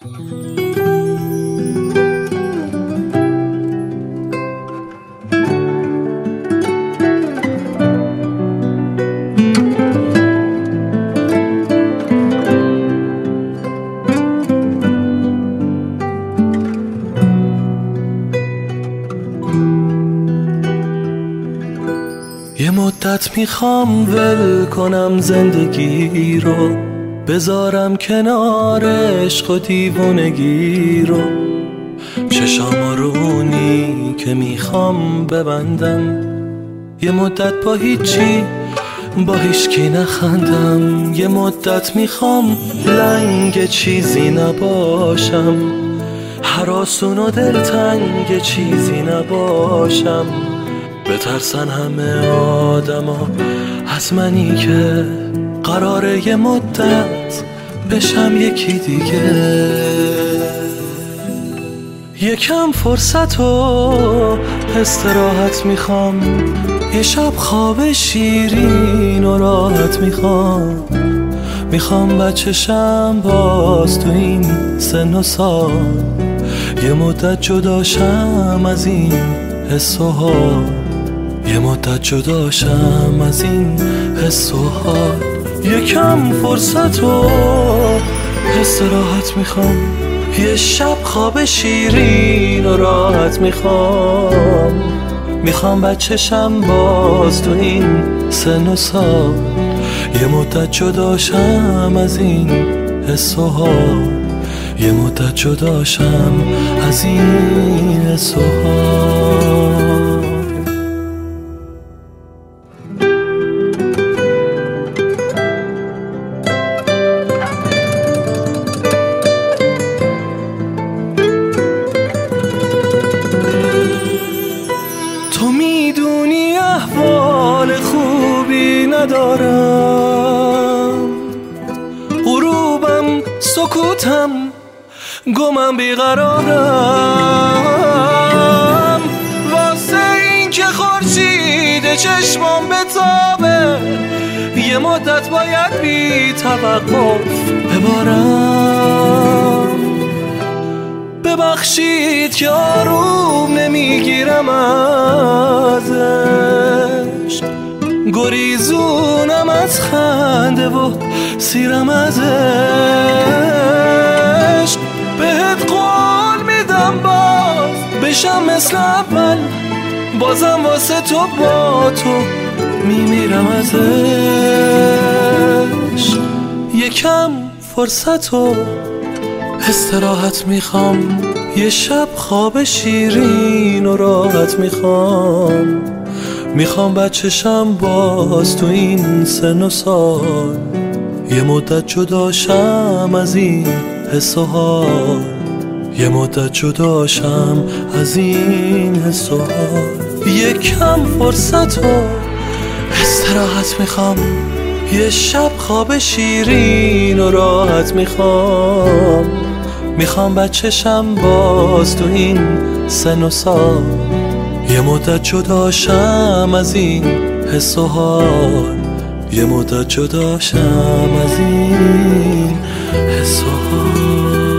یه مدت میخوام ول کنم زندگی رو، بذارم کنار عشق و دیوونگی رو. چشام رونی که میخوام ببندم، یه مدت با هیچی با هیچکی نخندم. یه مدت میخوام لنگ چیزی نباشم، هراسون و دلتنگ چیزی نباشم. بترسن همه آدما از منی که قراره یه مدت بشم یکی دیگه. یکم فرصت و استراحت میخوام، یه شب خواب شیرین و راحت میخوام بچشم باز تو این سن و سال. یه مدت جداشم از این حس و حال، یه مدت جداشم از این حس و حال. یکم فرصت و استراحت میخوام، یه شب خواب شیرین و راحت میخوام بچشم باز تو این سن و سال. یه مدت جداشم از این حس و حال، یه مدت جداشم از این حس و حال. تو میدونی احوال خوبی ندارم، غروبم سکوتم گمم بیقرارم. واسه این که خورشید چشمام بتابه، یه مدت باید بی توقف ببارم. ببخشید که آروم نمیگیرم ازش، گریزونم از خنده و سیرم ازش. بهت قول میدم باز بشم مثل اول، بازم واسه تو با تو میمیرم ازش. یکم فرصت و استراحت میخوام، یه شب خواب شیرین و راحت میخوام بچشم باز تو این سن و سال. یه مدت جداشم از این حس و حال، یه مدت جداشم از این حس و حال. یکم فرصت و استراحت میخوام، یه شب خواب شیرین و راحت میخوام بچشم باز تو این سن و سال. یه مدت جداشم از این حس و حال، یه مدت جداشم از این حس و حال.